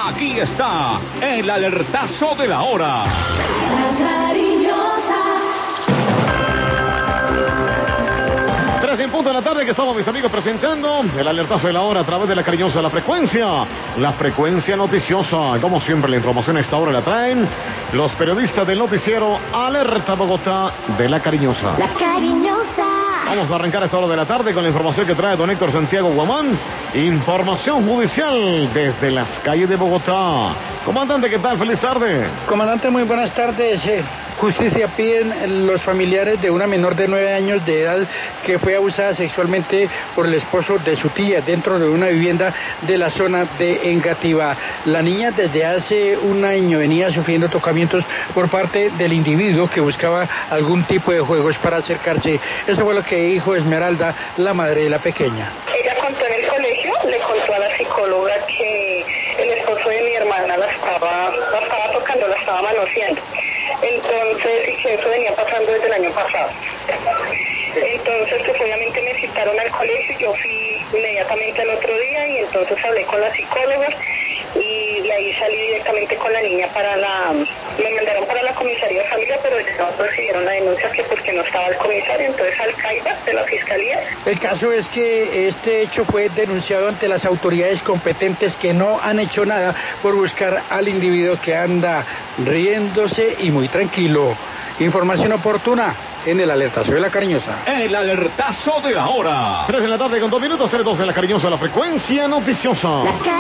Aquí está el alertazo de la hora. La cariñosa. 3 en punto de la tarde que estamos, mis amigos, presentando el alertazo de la hora a través de la cariñosa, la frecuencia noticiosa. Como siempre, la información a esta hora la traen los periodistas del noticiero Alerta Bogotá de la cariñosa. La cariñosa. Vamos a arrancar a esta hora de la tarde con la información que trae don Héctor Santiago Guamán. Información judicial desde las calles de Bogotá. Comandante, ¿qué tal? Feliz tarde. Comandante, muy buenas tardes. Justicia piden los familiares de una menor de 9 años de edad que fue abusada sexualmente por el esposo de su tía dentro de una vivienda de la zona de Engativá. La niña desde hace un año venía sufriendo tocamientos por parte del individuo que buscaba algún tipo de juegos para acercarse. Eso fue lo que dijo Esmeralda, la madre de la pequeña. Ella contó en el colegio, le contó a la psicóloga que el esposo de mi hermana la estaba tocando, la estaba manoseando. Entonces, y que eso venía pasando desde el año pasado. Entonces, pues obviamente me citaron al colegio, yo fui inmediatamente al otro día y entonces hablé con la psicóloga y de ahí salí directamente con la niña me mandaron para la comisaría de familia, pero no recibieron la denuncia que porque no estaba el comisario, entonces al CAIBA de la fiscalía. El caso es que este hecho fue denunciado ante las autoridades competentes que no han hecho nada por buscar al individuo que anda riéndose y muy tranquilo. Información oportuna en el alertazo de la cariñosa. El alertazo de la hora. 3 de la tarde con 2 minutos, 3-2 de la cariñosa, la frecuencia noticiosa.